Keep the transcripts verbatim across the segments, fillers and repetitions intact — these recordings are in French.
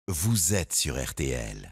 Vous êtes sur R T L.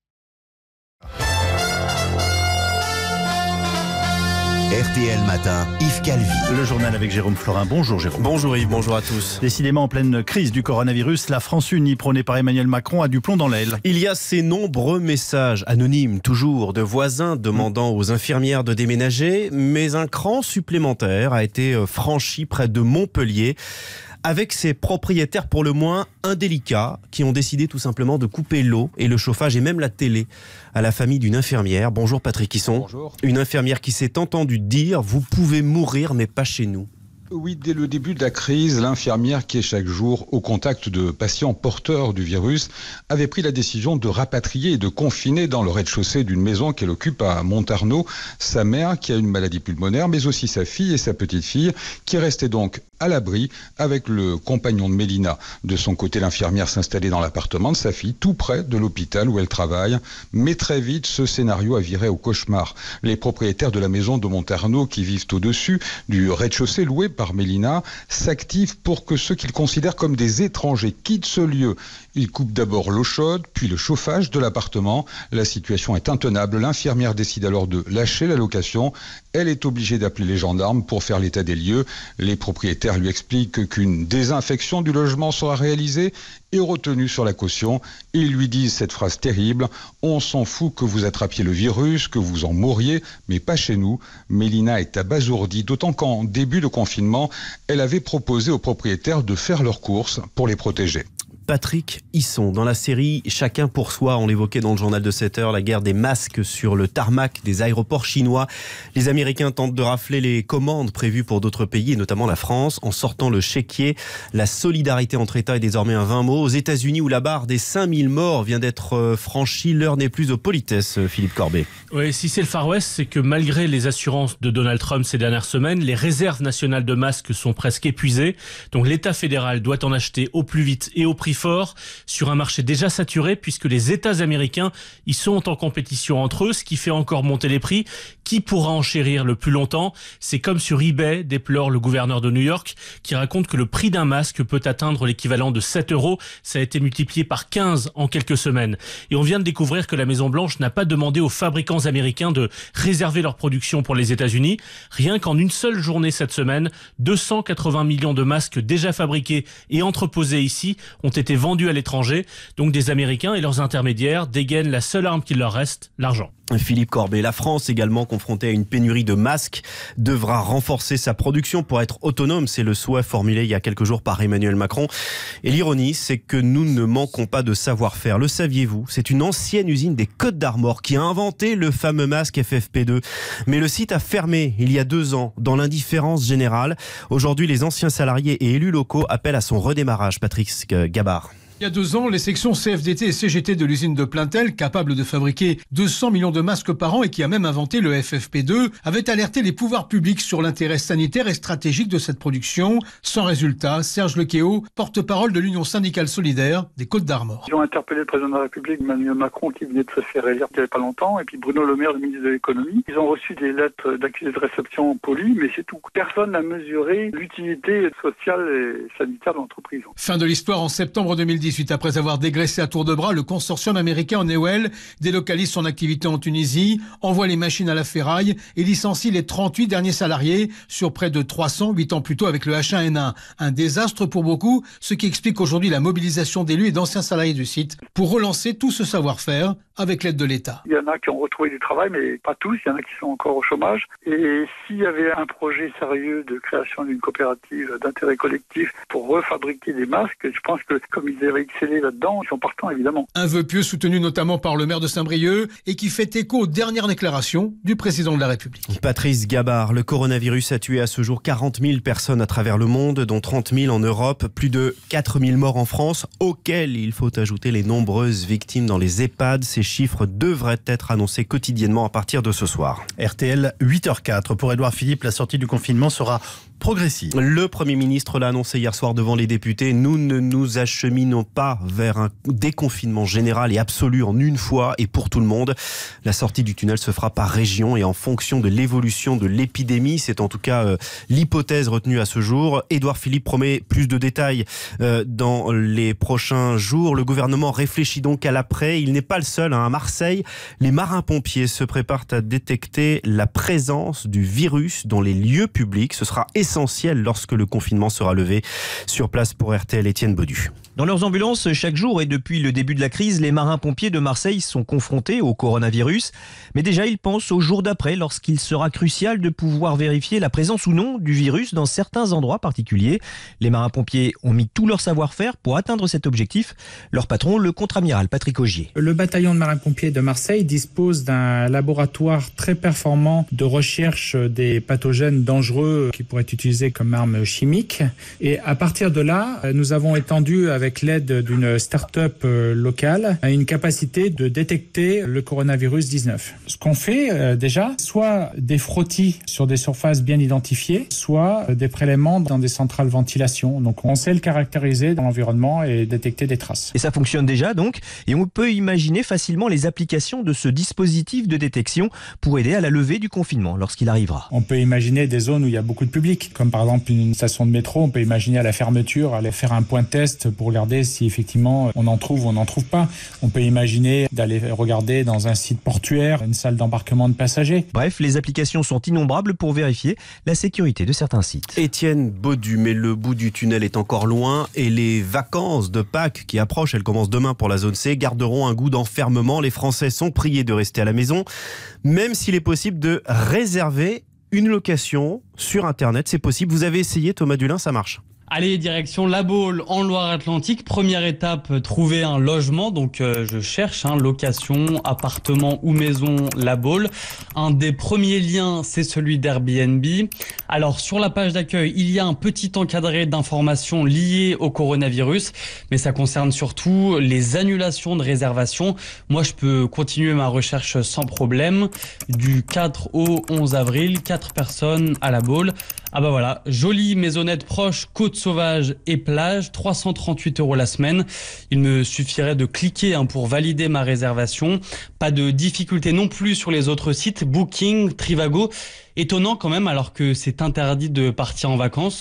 R T L Matin, Yves Calvi. Le journal avec Jérôme Florin. Bonjour Jérôme. Bonjour Yves, bonjour à tous. Décidément en pleine crise du coronavirus, la France unie prônée par Emmanuel Macron a du plomb dans l'aile. Il y a ces nombreux messages anonymes, toujours, de voisins demandant aux infirmières de déménager, mais un cran supplémentaire a été franchi près de Montpellier, avec ses propriétaires pour le moins indélicats qui ont décidé tout simplement de couper l'eau et le chauffage et même la télé à la famille d'une infirmière. Bonjour Patrick Hisson. Bonjour. Une infirmière qui s'est entendue dire « Vous pouvez mourir mais pas chez nous ». Oui, dès le début de la crise, l'infirmière qui est chaque jour au contact de patients porteurs du virus avait pris la décision de rapatrier et de confiner dans le rez-de-chaussée d'une maison qu'elle occupe à Montarnod sa mère qui a une maladie pulmonaire, mais aussi sa fille et sa petite-fille qui restaient donc à l'abri avec le compagnon de Mélina. De son côté, l'infirmière s'installait dans l'appartement de sa fille, tout près de l'hôpital où elle travaille. Mais très vite, ce scénario a viré au cauchemar. Les propriétaires de la maison de Montarnod, qui vivent au-dessus du rez-de-chaussée loué par Mélina, s'activent pour que ceux qu'ils considèrent comme des étrangers quittent ce lieu. Ils coupent d'abord l'eau chaude, puis le chauffage de l'appartement. La situation est intenable. L'infirmière décide alors de lâcher la location. Elle est obligée d'appeler les gendarmes pour faire l'état des lieux. Les propriétaires lui expliquent qu'une désinfection du logement sera réalisée et retenue sur la caution. Ils lui disent cette phrase terrible: « On s'en fout que vous attrapiez le virus, que vous en mouriez, mais pas chez nous ». Mélina est abasourdie, d'autant qu'en début de confinement, elle avait proposé aux propriétaires de faire leurs courses pour les protéger. Patrick Hisson, dans la série Chacun pour soi, on l'évoquait dans le journal de sept heures, la guerre des masques sur le tarmac des aéroports chinois. Les Américains tentent de rafler les commandes prévues pour d'autres pays, et notamment la France, en sortant le chéquier. La solidarité entre États est désormais un vain mot. Aux États-Unis, où la barre des cinq mille morts vient d'être franchie, l'heure n'est plus aux politesses, Philippe Corbet. Oui, si c'est le Far West, c'est que malgré les assurances de Donald Trump ces dernières semaines, les réserves nationales de masques sont presque épuisées. Donc l'État fédéral doit en acheter au plus vite et au prix fort sur un marché déjà saturé, puisque les États américains ils sont en compétition entre eux, ce qui fait encore monter les prix. Qui pourra enchérir le plus longtemps? C'est comme sur eBay, déplore le gouverneur de New York, qui raconte que le prix d'un masque peut atteindre l'équivalent de sept euros. Ça a été multiplié par quinze en quelques semaines. Et on vient de découvrir que la Maison-Blanche n'a pas demandé aux fabricants américains de réserver leur production pour les États-Unis. Rien qu'en une seule journée cette semaine, deux cent quatre-vingts millions de masques déjà fabriqués et entreposés ici ont été vendus à l'étranger. Donc des Américains et leurs intermédiaires dégainent la seule arme qu'il leur reste, l'argent. Philippe Corbet, la France, également confrontée à une pénurie de masques, devra renforcer sa production pour être autonome. C'est le souhait formulé il y a quelques jours par Emmanuel Macron. Et l'ironie, c'est que nous ne manquons pas de savoir-faire. Le saviez-vous? C'est une ancienne usine des Côtes d'Armor qui a inventé le fameux masque F F P deux. Mais le site a fermé il y a deux ans, dans l'indifférence générale. Aujourd'hui, les anciens salariés et élus locaux appellent à son redémarrage. Patrick Gabard. Il y a deux ans, les sections C F D T et C G T de l'usine de Plaintel, capable de fabriquer deux cents millions de masques par an et qui a même inventé le F F P deux, avaient alerté les pouvoirs publics sur l'intérêt sanitaire et stratégique de cette production. Sans résultat, Serge Lequéot, porte-parole de l'Union syndicale solidaire des Côtes d'Armor. Ils ont interpellé le président de la République, Emmanuel Macron, qui venait de se faire élire il n'y avait pas longtemps, et puis Bruno Le Maire, le ministre de l'économie. Ils ont reçu des lettres d'accusés de réception polies, mais c'est tout. Personne n'a mesuré l'utilité sociale et sanitaire de l'entreprise. Fin de l'histoire en septembre deux mille dix-huit. Après avoir dégraissé à tour de bras, le consortium américain Newell délocalise son activité en Tunisie, envoie les machines à la ferraille et licencie les trente-huit derniers salariés sur près de trois cents, huit ans plus tôt avec le H un N un. Un désastre pour beaucoup, ce qui explique aujourd'hui la mobilisation d'élus et d'anciens salariés du site pour relancer tout ce savoir-faire avec l'aide de l'État. Il y en a qui ont retrouvé du travail, mais pas tous. Il y en a qui sont encore au chômage. Et s'il y avait un projet sérieux de création d'une coopérative d'intérêt collectif pour refabriquer des masques, je pense que comme ils avaient excellé là-dedans, ils sont partants évidemment. Un vœu pieux soutenu notamment par le maire de Saint-Brieuc et qui fait écho aux dernières déclarations du président de la République. Patrice Gabard, le coronavirus a tué à ce jour quarante mille personnes à travers le monde, dont trente mille en Europe, plus de quatre mille morts en France, auxquels il faut ajouter les nombreuses victimes dans les EHPAD. Ces chiffres devraient être annoncés quotidiennement à partir de ce soir. R T L huit heures zéro quatre. Pour Édouard Philippe, la sortie du confinement sera progressive. Le Premier ministre l'a annoncé hier soir devant les députés. Nous ne nous acheminons pas vers un déconfinement général et absolu en une fois et pour tout le monde. La sortie du tunnel se fera par région et en fonction de l'évolution de l'épidémie. C'est en tout cas euh, l'hypothèse retenue à ce jour. Édouard Philippe promet plus de détails euh, dans les prochains jours. Le gouvernement réfléchit donc à l'après. Il n'est pas le seul. Hein. À Marseille, les marins-pompiers se préparent à détecter la présence du virus dans les lieux publics. Ce sera essentiel lorsque le confinement sera levé. Sur place pour R T L, Étienne Baudu. Dans leurs ambulances, chaque jour et depuis le début de la crise, les marins-pompiers de Marseille sont confrontés au coronavirus. Mais déjà, ils pensent au jour d'après, lorsqu'il sera crucial de pouvoir vérifier la présence ou non du virus dans certains endroits particuliers. Les marins-pompiers ont mis tout leur savoir-faire pour atteindre cet objectif. Leur patron, le contre-amiral Patrick Augier. Le bataillon de marins-pompiers de Marseille dispose d'un laboratoire très performant de recherche des pathogènes dangereux qui pourraient être utilisés comme armes chimiques. Et à partir de là, nous avons étendu avec avec l'aide d'une start-up locale, a une capacité de détecter le coronavirus dix-neuf. Ce qu'on fait euh, déjà, soit des frottis sur des surfaces bien identifiées, soit des prélèvements dans des centrales ventilation. Donc on sait le caractériser dans l'environnement et détecter des traces. Et ça fonctionne déjà donc, et on peut imaginer facilement les applications de ce dispositif de détection pour aider à la levée du confinement lorsqu'il arrivera. On peut imaginer des zones où il y a beaucoup de public, comme par exemple une station de métro, on peut imaginer à la fermeture, aller faire un point test pour regarder si effectivement on en trouve ou on n'en trouve pas. On peut imaginer d'aller regarder dans un site portuaire, une salle d'embarquement de passagers. Bref, les applications sont innombrables pour vérifier la sécurité de certains sites. Étienne Baudu, mais le bout du tunnel est encore loin et les vacances de Pâques qui approchent, elles commencent demain pour la zone C, garderont un goût d'enfermement. Les Français sont priés de rester à la maison, même s'il est possible de réserver une location sur Internet. C'est possible. Vous avez essayé, Thomas Dulin, ça marche? Allez, direction La Baule en Loire-Atlantique. Première étape, trouver un logement. Donc euh, je cherche hein, location, appartement ou maison La Baule. Un des premiers liens, c'est celui d'Airbnb. Alors sur la page d'accueil, il y a un petit encadré d'informations liées au coronavirus. Mais ça concerne surtout les annulations de réservation. Moi, je peux continuer ma recherche sans problème. Du quatre au onze avril, quatre personnes à La Baule. Ah bah voilà, jolie maisonnette proche, côte sauvage et plage, trois cent trente-huit euros la semaine. Il me suffirait de cliquer hein, pour valider ma réservation. Pas de difficulté non plus sur les autres sites, Booking, Trivago. Étonnant quand même alors que c'est interdit de partir en vacances.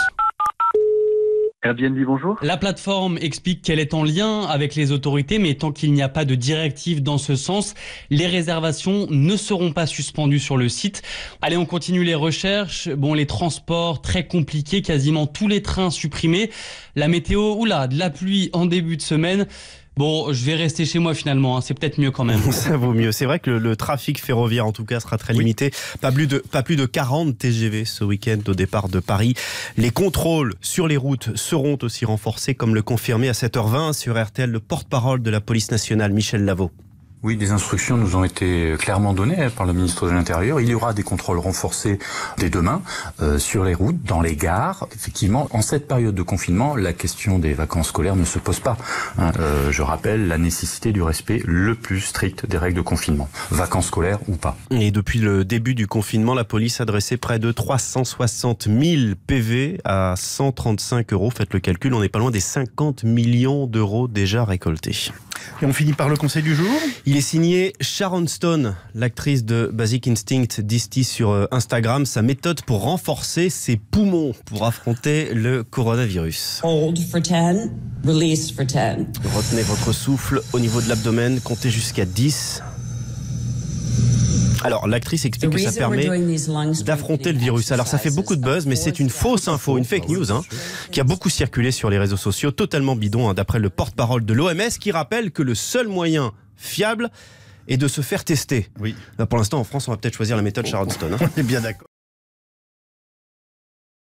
Airbnb, bonjour. La plateforme explique qu'elle est en lien avec les autorités, mais tant qu'il n'y a pas de directive dans ce sens, les réservations ne seront pas suspendues sur le site. Allez, on continue les recherches. Bon, les transports, très compliqués, quasiment tous les trains supprimés. La météo, oula, de la pluie en début de semaine. Bon, je vais rester chez moi finalement, hein. C'est peut-être mieux quand même. Ça vaut mieux. C'est vrai que le, le trafic ferroviaire en tout cas sera très limité. Oui. Pas plus de, pas plus de quarante T G V ce week-end au départ de Paris. Les contrôles sur les routes seront aussi renforcés comme le confirmait à sept heures vingt sur R T L le porte-parole de la police nationale, Michel Lavaux. Oui, des instructions nous ont été clairement données par le ministre de l'Intérieur. Il y aura des contrôles renforcés dès demain euh, sur les routes, dans les gares. Effectivement, en cette période de confinement, la question des vacances scolaires ne se pose pas. Hein. Euh, je rappelle la nécessité du respect le plus strict des règles de confinement, vacances scolaires ou pas. Et depuis le début du confinement, la police a dressé près de trois cent soixante mille P V à cent trente-cinq euros. Faites le calcul, on n'est pas loin des cinquante millions d'euros déjà récoltés. Et on finit par le conseil du jour. Il est signé Sharon Stone, l'actrice de Basic Instinct, disent sur Instagram, sa méthode pour renforcer ses poumons pour affronter le coronavirus. Hold for ten, release for ten. Retenez votre souffle au niveau de l'abdomen, comptez jusqu'à dix. Alors, l'actrice explique que ça permet d'affronter le virus. Alors, ça fait beaucoup de buzz, mais c'est une fausse info, une fake news, hein, qui a beaucoup circulé sur les réseaux sociaux, totalement bidon, hein, d'après le porte-parole de l'O M S, qui rappelle que le seul moyen fiable est de se faire tester. Oui. Là, pour l'instant, en France, on va peut-être choisir la méthode Sharon Stone. Hein. On est bien d'accord.